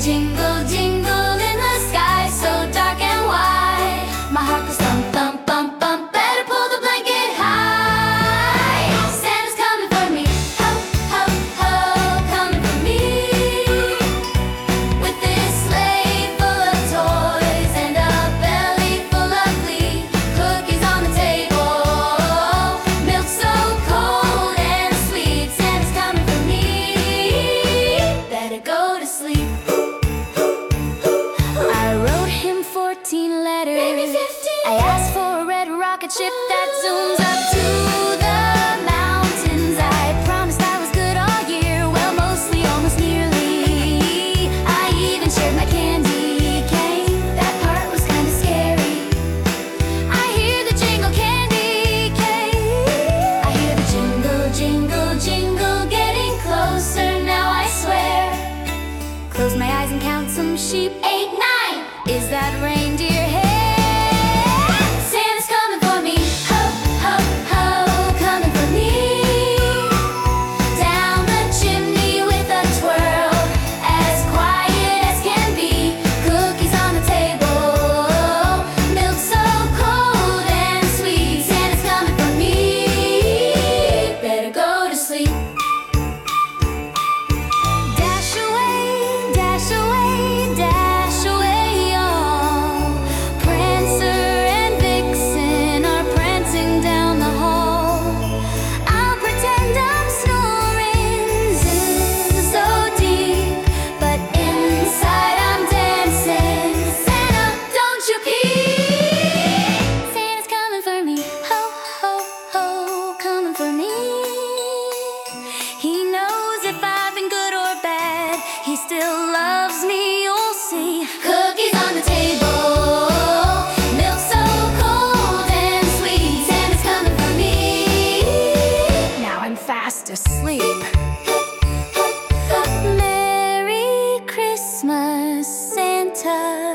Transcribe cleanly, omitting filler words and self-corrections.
Jingle, jingle in the sky, so dark and wide. My heart goes thump, thump, bump, bump. Better pull the blanket high. Santa's coming for me, ho, ho, ho, coming for me. With this sleigh full of toys and a belly full of glee. Cookies on the table, milk so cold and sweet. Santa's coming for me. Better go to sleep. I wrote him 14 letters. Maybe 15. I asked for a red rocket ship that zooms up to the mountains. I promised I was good all year. Well, mostly, almost nearly. I even shared my candy cane. That part was kind of scary. I hear the jingle candy cane. I hear the jingle, jingle, jingle getting closer now, I swear. Close my eyes and count some sheep. 8, 9. Is that reindeer hair? Santa's coming for me, ho, ho, ho, coming for me. Down the chimney with a twirl, as quiet as can be. Cookies on the table, milk so cold and sweet. Santa's coming for me. Better go to sleep. Dash away, dash away, dash away, all. Prancer and Vixen are prancing down the hall. I'll pretend I'm snoring so deep, but inside I'm dancing. Santa, don't you peep? Santa's coming for me, ho, ho, ho, coming for me. He knows if I've been good or bad, he still loves me, you'll see. Cookies on the table, milk so cold and sweet. Santa's coming for me. Now I'm fast asleep. Merry Christmas, Santa.